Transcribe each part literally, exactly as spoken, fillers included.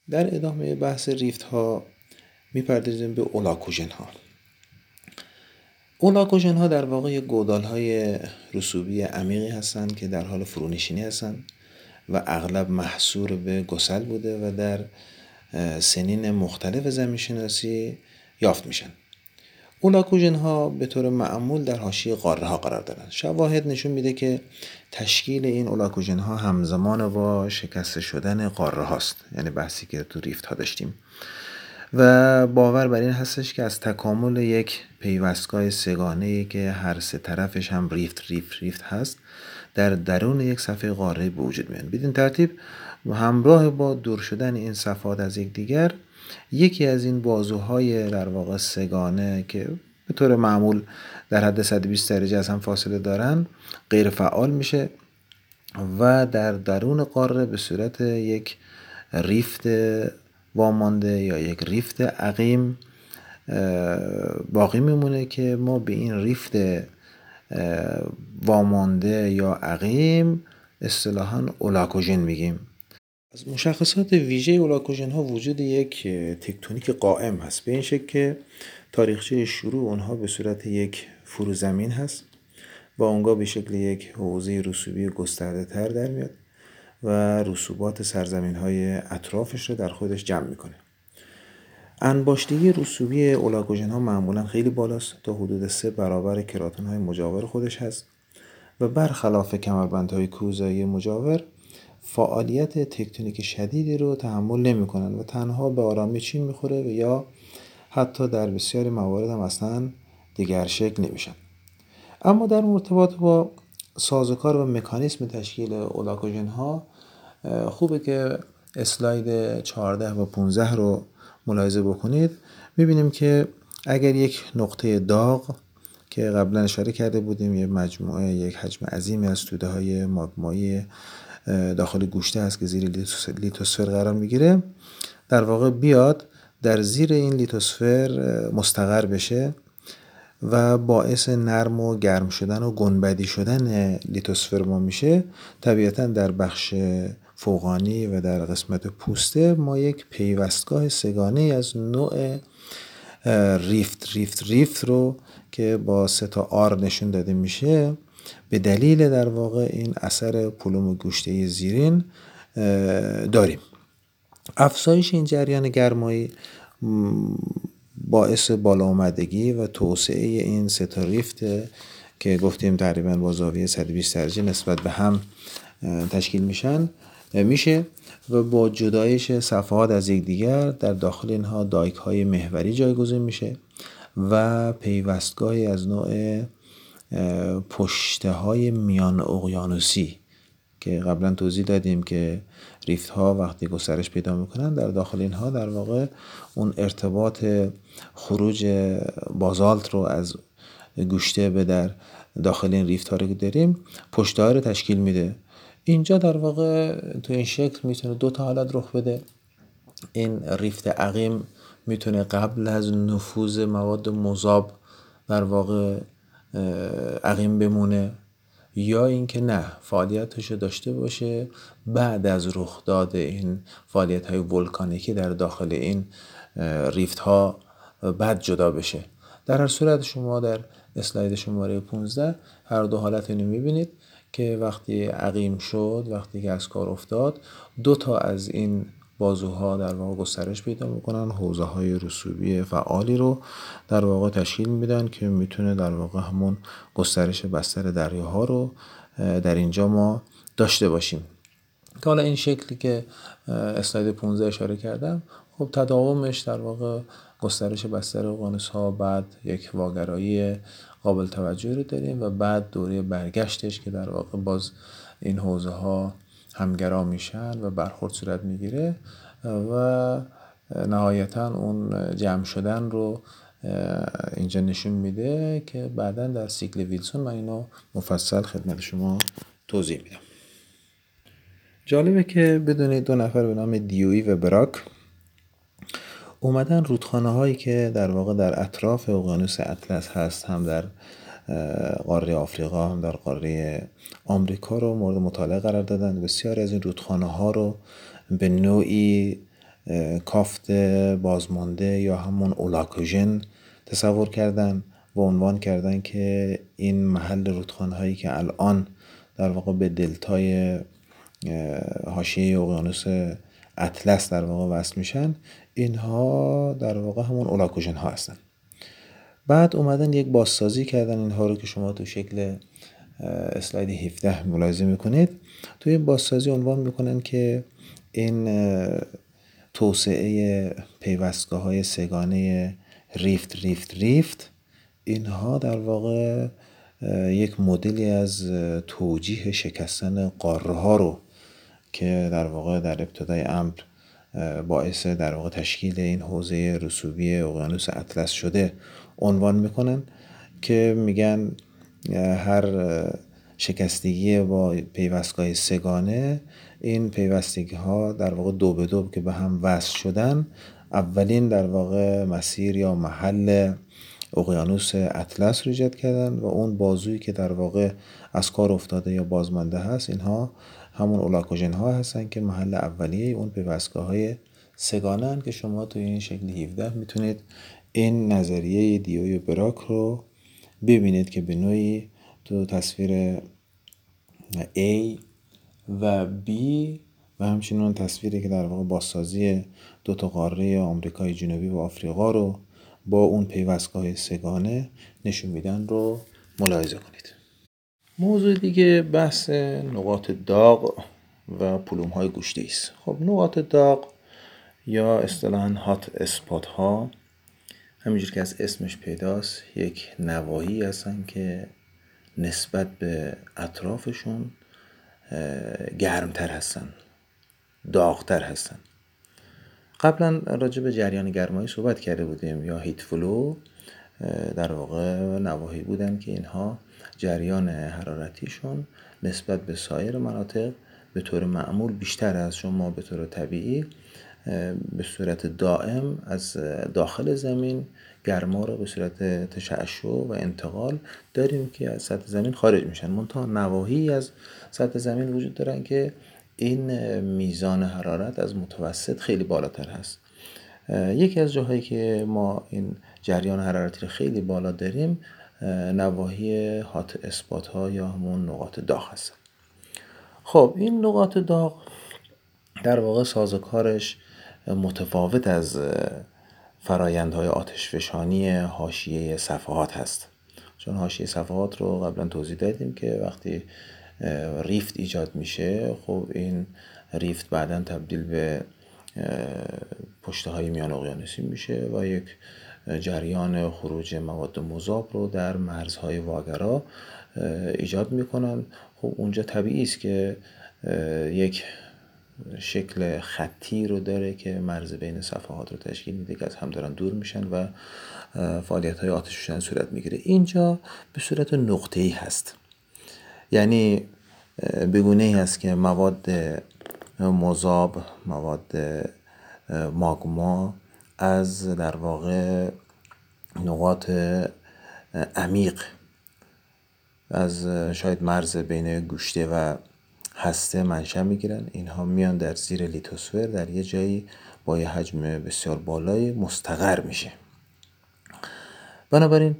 در ادامه بحث ریفت ها میپردازیم به اولاکوژن ها. اولاکوژن ها در واقع گودال های رسوبی عمیقی هستند که در حال فرونشینی هستند و اغلب محصور به گسل بوده و در سنین مختلف زمین شناسی یافت میشن. اولاکوژن ها به طور معمول در حاشیه قاره ها قرار دارند. شواهد نشون میده که تشکیل این اولاکوژن ها همزمان با شکسته شدن قاره هاست، یعنی بحثی که تو ریفت ها داشتیم، و باور بر این هستش که از تکامل یک پیوستگاه سه‌گانه‌ای که هر سه طرفش هم ریفت ریفت ریفت هست در درون یک صفحه قاره به وجود میاد. بدین ترتیب همراه با دور شدن این صفحات از یک دیگر، یکی از این بازوهای در واقع سه‌گانه که به طور معمول در حد صد و بیست درجه از هم فاصله دارن غیر فعال میشه و در درون قاره به صورت یک ریفت وامانده یا یک ریفت عقیم باقی میمونه که ما به این ریفت وامانده یا عقیم اصطلاحاً اولاکوژن میگیم. از مشخصات ویژه اولاکوژن ها وجود یک تکتونیک قائم هست، به این شکل که تاریخچه شروع اونها به صورت یک فروزمین هست و اونگاه به شکل یک حوزه رسوبی گسترده تر در میاد و رسوبات سرزمین های اطرافش رو در خودش جمع میکنه. انباشتگی رسوبی اولاکوژن ها معمولا خیلی بالاست، تا حدود سه برابر کراتن های مجاور خودش هست و برخلاف کمربندهای کوزایی مجاور فعالیت تکتونیک شدیدی رو تحمل نمی کنن و تنها به آرامی چین میخوره و یا حتی در بسیاری موارد هم اصلا دیگر شکل نمیشن. اما در ارتباط با سازوکار و مکانیسم تشکیل اولاکوژن ها خوبه که اسلاید چهارده و پانزده رو ملاحظه بکنید. میبینیم که اگر یک نقطه داغ که قبلا اشاره کرده بودیم یه مجموعه یک حجم عظیمی از توده های ماگمایی داخل گوشته هست که زیر لیتوسفر قرار میگیره، در واقع بیاد در زیر این لیتوسفر مستقر بشه و باعث نرم و گرم شدن و گنبدی شدن لیتوسفر ما میشه. طبیعتا در بخش فوقانی و در قسمت پوسته ما یک پیوستگاه سه‌گانه از نوع ریفت ریفت ریفت رو که با سه تا آر نشون داده میشه به دلیل در واقع این اثر پلوم گوشته زیرین داریم. افزایش این جریان گرمایی باعث بالا آمدگی و توسعه این سه تا ریفت که گفتیم تقریبا با زاویه صد و بیست درجه نسبت به هم تشکیل میشن میشه و با جدایش صفحات از یک دیگر در داخل اینها دایک های محوری جایگزین میشه و پیوستگاهی از نوع پشته های میان اقیانوسی که قبلا توضیح دادیم که ریفت ها وقتی گسترش پیدا میکنن در داخل اینها در واقع اون ارتباط خروج بازالت رو از گوشته به در داخل این ریفت ها رو داریم پشته ها رو تشکیل میده. اینجا در واقع تو این شکل میتونه دو تا حالت رخ بده. این ریفت عقیم میتونه قبل از نفوذ مواد مذاب در واقع عقیم بمونه یا اینکه نه فعالیتش داشته باشه بعد از رخ داد این فعالیت های ولکانیکی در داخل این ریفت ها بعد جدا بشه. در هر صورت شما در اسلاید شماره پانزده هر دو حالت اینو میبینید که وقتی عقیم شد، وقتی که از کار افتاد، دو تا از این بازوها در واقع گسترش پیدا میکنن، حوزه های رسوبی فعالی رو در واقع تشکیل میدن که میتونه در واقع همون گسترش بستر دریاها رو در اینجا ما داشته باشیم. که حالا این شکلی که اسلاید پانزده اشاره کردم خب تداومش در واقع گسترش بستر اقیانوس ها، بعد یک واگرایی قابل توجهی رو داریم و بعد دوره برگشتش که در واقع باز این حوزه ها همگرا میشن و برخورد صورت میگیره و نهایتا اون جمع شدن رو اینجا نشون میده که بعدا در سیکل ویلسون من اینو مفصل خدمت شما توضیح میدم. جالبه که بدونید دو نفر به نام دیویی و براک اومدن رودخانه هایی که در واقع در اطراف اقیانوس اطلس هست، هم در قاره آفریقا هم در قاره آمریکا، رو مورد مطالعه قرار دادن. بسیاری از این رودخانه ها رو به نوعی کافت بازمانده یا همون اولاکوژن تصور کردن و عنوان کردن که این محل رودخانه هایی که الان در واقع به دلتای حاشیه اقیانوس اطلس در واقع وصل میشن، اینها در واقع همون اولاکوژن ها هستن. بعد اومدن یک بازسازی کردن اینها رو که شما تو شکل اسلاید هفده ملاحظه میکنید. توی این بازسازی عنوان میکنن که این توسعه پیوستگاه های سگانه ریفت ریفت ریفت اینها در واقع یک مدلی از توجیه شکستن قاره ها رو که در واقع در ابتدای امر باعث در واقع تشکیل این حوزه رسوبی اقیانوس اطلس شده عنوان میکنن، که میگن هر شکستگی با پیوستگاه سگانه، این پیوستگی ها در واقع دو به دو که به هم وصل شدن، اولین در واقع مسیر یا محل اقیانوس اطلس رو ایجاد کردن و اون بازویی که در واقع از کار افتاده یا بازمانده هست، اینها همون اولاکوژن ها هستن که محل اولیه اون پیوستگاه های سگانه هستن که شما توی این شکل هفده میتونید این نظریه دیوی براک رو ببینید که به نوعی تو تصویر A و B و همچنین تصویری که در واقع بازسازی دو تا قاره آمریکای جنوبی و آفریقا رو با اون پیوستگاه سگانه نشون میدن رو ملاحظه کنید. موضوع دیگه بحث نقاط داغ و پلوم های گوشتی است. خب نقاط داغ یا اصطلاحاً هات اسپات ها همینجور که از اسمش پیداست یک نواحی هستن که نسبت به اطرافشون گرمتر هستن، داغتر هستن. قبلا راجع به جریان گرمایی صحبت کرده بودیم یا هیت فلو، در واقع نواحی بودن که اینها جریان حرارتیشون نسبت به سایر مناطق به طور معمول بیشتر است. شما به طور طبیعی به صورت دائم از داخل زمین گرما رو به صورت تشعشع و انتقال داریم که از سطح زمین خارج میشن. منتها نواحی از سطح زمین وجود دارن که این میزان حرارت از متوسط خیلی بالاتر هست. یکی از جاهایی که ما این جریان حرارتی رو خیلی بالا داریم نواحی هات اسپات ها یا همون نقاط داغ هستن. خب این نقاط داغ در واقع سازوکارش متفاوت از فرایندهای آتشفشانی حاشیه صفحات هست، چون حاشیه صفحات رو قبلا توضیح دادیم که وقتی ریفت ایجاد میشه، خب این ریفت بعداً تبدیل به پشته های میان اقیانوسی میشه و یک جریان خروج مواد مذاب رو در مرزهای واگرا ایجاد میکنن. خب اونجا طبیعی است که یک شکل خطی رو داره که مرز بین صفحات رو تشکیل میده که از هم دارن دور میشن و فعالیت های آتشفشانی صورت میگیره. اینجا به صورت نقطه‌ای هست، یعنی بگونه ای هست که مواد مذاب، مواد ماگما از در واقع نقاط عمیق از شاید مرز بین گوشته و هسته منشأ میگیرن. اینها میان در زیر لیتوسفر در یه جایی با یه حجم بسیار بالایی مستقر میشه. بنابراین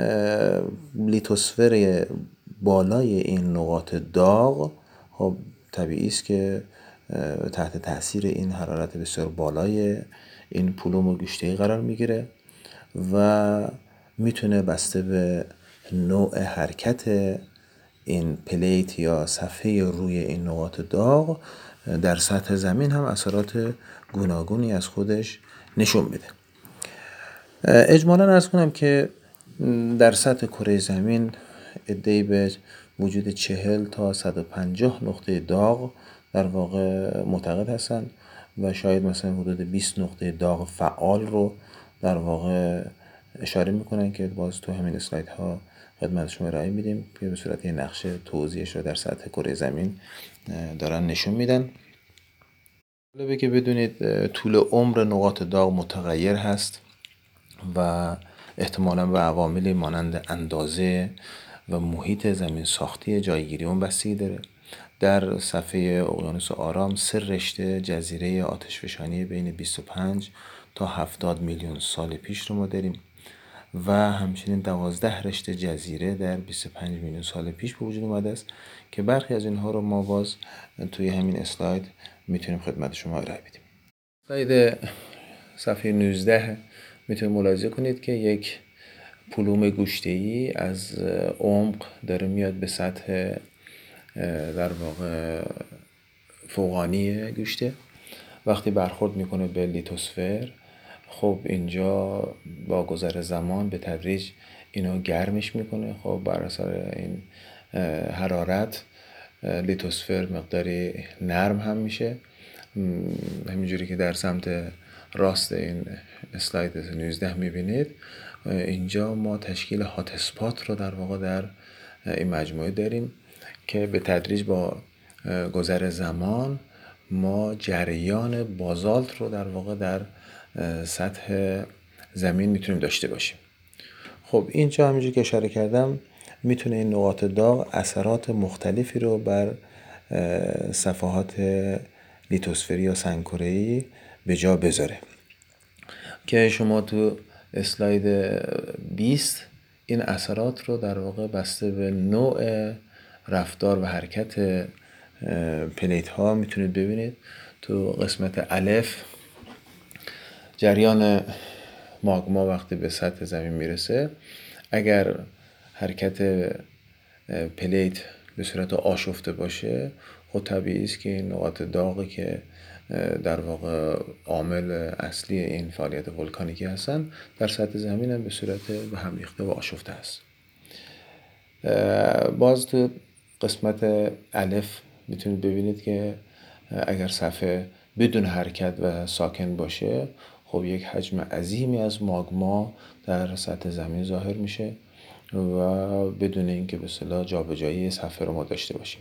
لیتوسفر بالای این نقاط داغ خب طبیعی است که تحت تاثیر این حرارت بسیار بالای این پلوم و گوشته‌ای قرار میگیره و میتونه بسته به نوع حرکت این پلیت یا صفحه روی این نقاط داغ در سطح زمین هم اثرات گوناگونی از خودش نشون میده. اجمالاً عرض کنم که در سطح کره زمین عده‌ای به وجود چهل تا صد و پنجاه نقطه داغ در واقع معتقد هستن و شاید مثلا حدود بیست نقطه داغ فعال رو در واقع اشاره میکنن که باز تو همین اسلاید ها خدمت شما ارائه میدیم که به صورت یه نقشه توضیحش رو در سطح کره زمین دارن نشون میدن. جالبه که بدونید طول عمر نقاط داغ متغیر هست و احتمالاً به عواملی مانند اندازه و محیط زمین ساختی جایگیری اون بستگی داره. در صفحه اقیانوس آرام سه رشته جزیره آتشفشانی بین بیست و پنج تا هفتاد میلیون سال پیش رو ما داریم و همچنین دوازده رشته جزیره در بیست و پنج میلیون سال پیش به وجود اومده است که برخی از اینها رو ما باز توی همین اسلاید میتونیم خدمت شما ارائه بدیم. اسلاید صفحه نوزده میتونید ملاحظه کنید که یک پلوم گوشته‌ای از عمق داره میاد به سطح در واقع فوقانی گوشته. وقتی برخورد میکنه به لیتوسفر، خب اینجا با گذر زمان به تدریج اینو گرمش میکنه. خب بر اثر این حرارت لیتوسفر مقداری نرم هم میشه، همینجوری که در سمت راست این اسلاید نوزده میبینید. اینجا ما تشکیل هات اسپات رو در واقع در این مجموعه داریم که به تدریج با گذر زمان ما جریان بازالت رو در واقع در سطح زمین میتونیم داشته باشیم. خب اینجا همینجوری که اشاره کردم میتونه این نقاط داغ اثرات مختلفی رو بر صفحات لیتوسفری یا سنگ‌کره‌ای به جا بذاره که شما تو اسلاید بیست این اثرات رو در واقع بسته به نوع رفتار و حرکت پلیت ها میتونید ببینید. تو قسمت الف جریان ماگما وقتی به سطح زمین میرسه، اگر حرکت پلیت به صورت آشفته باشه، خب طبیعی است که این نقاط داغی که در واقع عامل اصلی این فعالیت ولکانیکی هستن در سطح زمین هم به صورت به هم ریخته و آشفته است. باز تو قسمت الف میتونید ببینید که اگر صفحه بدون حرکت و ساکن باشه، خب یک حجم عظیمی از ماگما در سطح زمین ظاهر میشه و بدون اینکه به اصطلاح جابجایی صفحه رو ما داشته باشیم.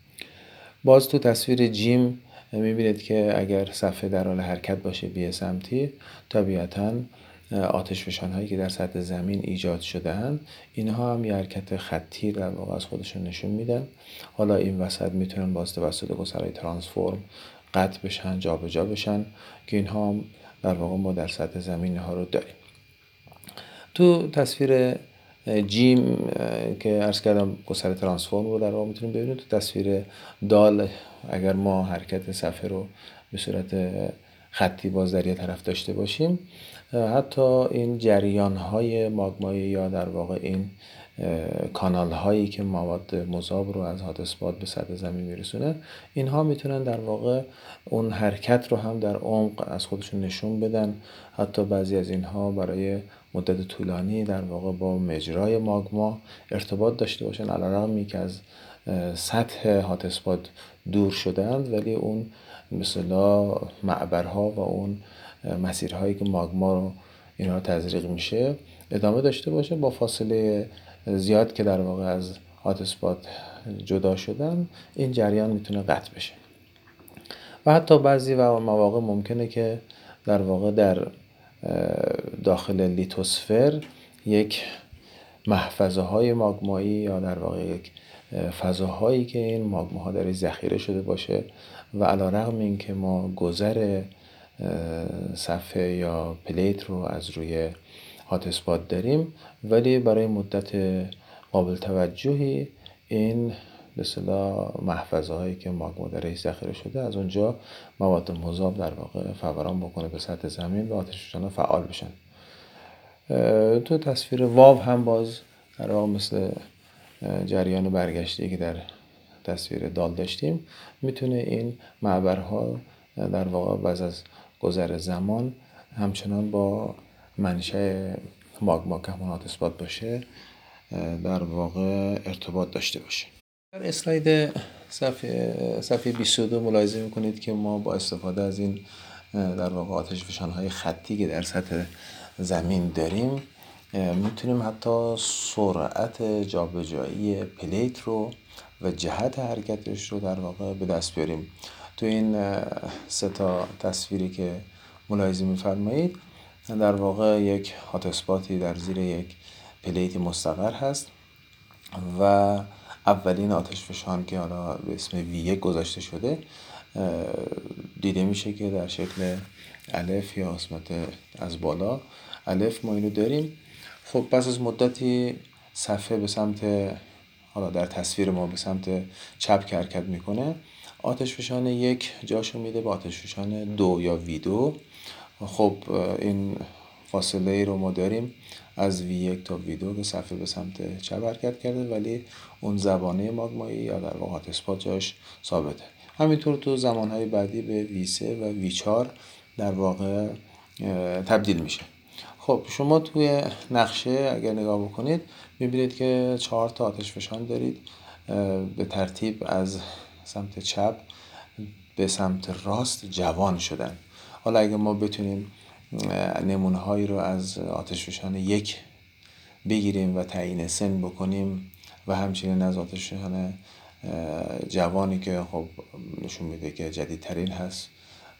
باز تو تصویر جیم میبینید که اگر صفحه در حال حرکت باشه بیه سمتی، طبیعتاً آتش فشان هایی که در سطح زمین ایجاد شده‌اند اینها هم یه حرکت خطی در واقع از خودشون نشون میدن. حالا این وسط میتونن باز توسط گسرهای ترانسفورم قطع بشن، جابجا بشن که اینها هم در واقع ما در سطح زمین ها رو داریم. تو تصویر جیم که عرض کردم گسره ترانسفورم رو در واقع میتونیم ببینید. تو تصویر دال اگر ما حرکت صفحه رو به صورت خطی باز در یه طرف داشته باشیم، حتی این جریان های ماگمایی یا در واقع این کانال هایی که مواد مذاب رو از هات اسپات به سطح زمین میرسونه، اینها میتونن در واقع اون حرکت رو هم در عمق از خودشون نشون بدن. حتی بعضی از اینها برای مدت طولانی در واقع با مجرای ماگما ارتباط داشته باشن، علیرغمی که از سطح هات اسپات دور شدند، ولی اون مثلا معبرها و اون مسیرهایی که ماگما رو اینها تزریق میشه ادامه داشته باشه. با فاصله زیاد که در واقع از هات اسپات جدا شدن، این جریان میتونه قطع بشه و حتی بعضی مواقع ممکنه که در واقع در داخل لیتوسفر یک محفظه های ماگمایی یا در واقع یک فضاهایی که این ماگماها در ذخیره شده باشه و علیرغم این که ما گذر صفحه یا پلیت رو از روی هات اسپات داریم، ولی برای مدت قابل توجهی این به اصطلاح محفظه هایی که ماگما درش ذخیره شده از اونجا مواد مذاب در واقع فوران بکنه به سطح زمین و آتش فشان‌ها فعال بشن. تو تصویر واو هم باز در واقع مثل جریان برگشتی که در تصویر دال داشتیم، میتونه این معبرها در واقع بعد از گذر زمان همچنان با منشأ ماگما که همون هات اسپات باشه در واقع ارتباط داشته باشه. در اسلاید صفحه صفحه بیست و دو ملاحظه میکنید که ما با استفاده از این در واقع آتش فشان‌های خطی که در سطح زمین داریم میتونیم حتی سرعت جابجایی پلیت رو و جهت حرکتش رو در واقع به دست بیاریم. تو این سه تا تصویری که ملاحظه میفرمایید در واقع یک هات اسپاتی در زیر یک پلیت مستقر هست و اولین آتش فشان که حالا به اسم وی یک گذاشته شده دیده میشه که در شکل الف یا قسمت از بالا الف ما اینو داریم. خب پس از مدتی صفحه به سمت، حالا در تصویر ما به سمت چپ حرکت میکنه. آتش فشان یک جاشو میده به آتش فشان دو یا وی دو. خب این فاصله ای رو ما داریم از وی یک تا وی دو که صفحه به سمت چپ حرکت کرده، ولی اون زبانه ماگمایی یا در واقع هات اسپات جاش ثابته. همینطور تو زمانهای بعدی به وی سه و وی چهار در واقع تبدیل میشه. خب شما توی نقشه اگر نگاه بکنید میبینید که چهار تا آتش فشان دارید به ترتیب از سمت چپ به سمت راست جوان شدن. حالا اگه ما بتونیم نمونه هایی رو از آتش فشان یک بگیریم و تعیین سن بکنیم و همچنین از آتش فشان جوانی که خب نشون میده که جدیدترین هست،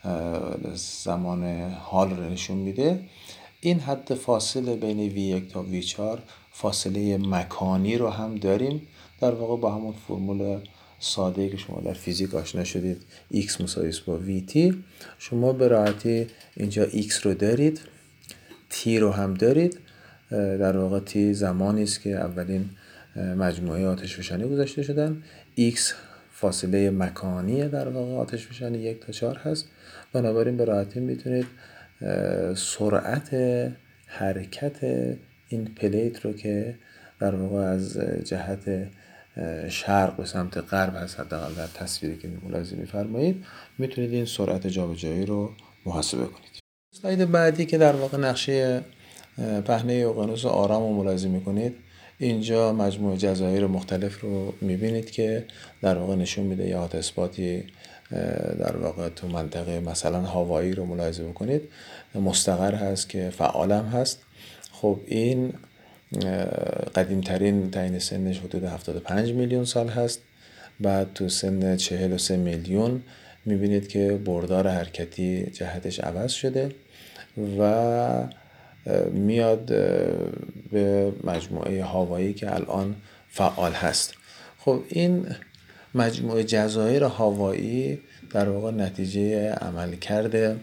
زمان حال رو نشون میده، این حد فاصله بین وی یک تا وی چهار فاصله مکانی رو هم داریم. در واقع با همون فرمول ساده که شما در فیزیک آشنا شدید x مساوی است با vt، شما به راحتی اینجا x رو دارید، t رو هم دارید. در واقع t زمانی است که اولین مجموعه آتش فشانی گذاشته شدن، x فاصله مکانی در واقع آتش فشانی یک تا چهار هست. بنابراین به راحتی میتونید سرعت حرکت این پلیت رو که در واقع از جهت شرق به سمت غرب هست، حداقل در تصویری که ملاحظه می‌فرمایید، میتونید این سرعت جابجایی رو محاسبه کنید. اسلاید بعدی که در واقع نقشه پهنه اقیانوس آرام رو ملاحظه می‌کنید، اینجا مجموعه جزایر مختلف رو می‌بینید که در واقع نشون میده یا هات اسپاتی در واقع تو منطقه مثلا هاوایی رو ملاحظه بکنید، مستقر هست که فعال هم هست. خب این قدیمترین تعیین سنش حدود هفتاد و پنج میلیون سال هست. بعد تو سن چهل و سه میلیون میبینید که بردار حرکتی جهتش عوض شده و میاد به مجموعه هاوایی که الان فعال هست. خب این مجموعه جزایر هاوایی در واقع نتیجه عملکرد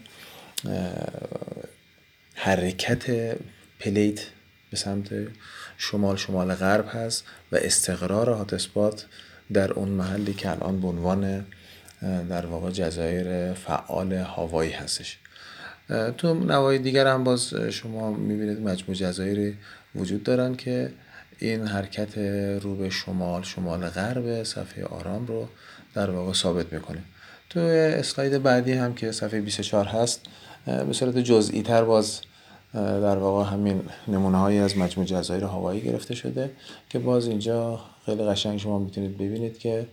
حرکت پلیت به سمت شمال شمال غرب هست و استقرار هات اسپات در اون محلی که الان به عنوان در واقع جزایر فعال هاوایی هستش. تو نواحی دیگر هم باز شما میبینید مجموعه جزایری وجود دارن که این حرکت رو به شمال شمال غرب صفحه آرام رو در واقع ثابت میکنه. تو اسلاید بعدی هم که صفحه بیست و چهار هست به صورت جزئی تر باز در واقع همین نمونه هایی از مجموعه جزایر هاوایی گرفته شده که باز اینجا خیلی قشنگ شما میتونید ببینید که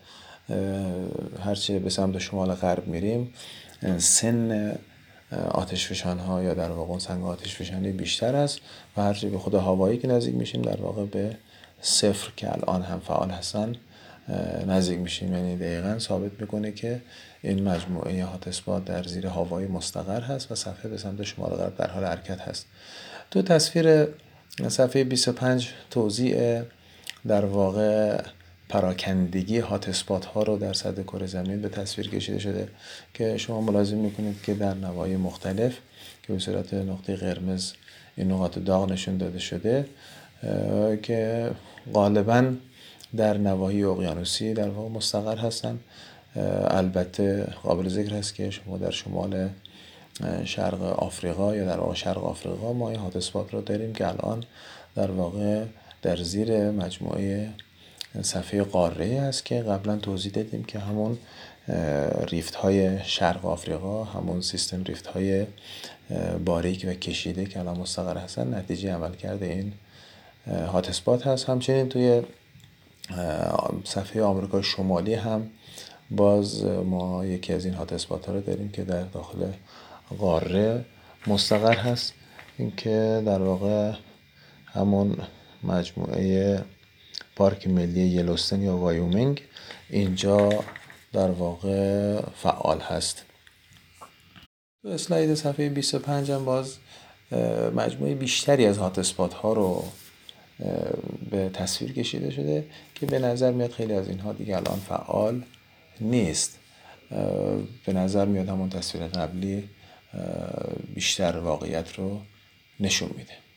هرچه به سمت شمال غرب میریم سن آتش فشان ها یا در واقع سنگ آتش فشانی بیشتر است و هرچه به خود هاوایی که نزدیک میشیم در واقع به صفر که الان هم فعال هستن نزدیک میشیم. یعنی دقیقاً ثابت میکنه که این مجموعه هات اسپات در زیر هاوایی مستقر هست و صفحه به سمت شمال غرب در حال حرکت هست. تو تصویر صفحه بیست و پنج توضیح در واقع پراکندگی هات اسپات ها رو در سطح کره زمین به تصویر کشیده شده که شما ملاحظه میکنید که در نواحی مختلف که به صورت نقطه قرمز این نقاط داغ نشون داده شده که غالباً در نواحی اقیانوسی در واقع مستقر هستن. البته قابل ذکر است که شما در شمال شرق آفریقا یا در واقع شرق آفریقا ما این هات اسپات رو داریم که الان در واقع در زیر مجموعه صفحه قاره است که قبلا توضیح دادیم که همون ریفت های شرق آفریقا، همون سیستم ریفت های باریک و کشیده که الان مستقر هستن نتیجه عمل کرده این هات اسپات هست. همچنین توی صفحه آمریکا شمالی هم باز ما یکی از این هات اسپات ها رو داریم که در داخل قاره مستقر هست، این که در واقع همون مجموعه پارک ملی یلوستون یا وایومینگ اینجا در واقع فعال هست. تو اسلاید صفحه بیست و پنج هم باز مجموعه بیشتری از هات اسپات ها رو به تصویر کشیده شده که به نظر میاد خیلی از اینها دیگه الان فعال نیست. به نظر میاد همون تصویر قبلی بیشتر واقعیت رو نشون میده.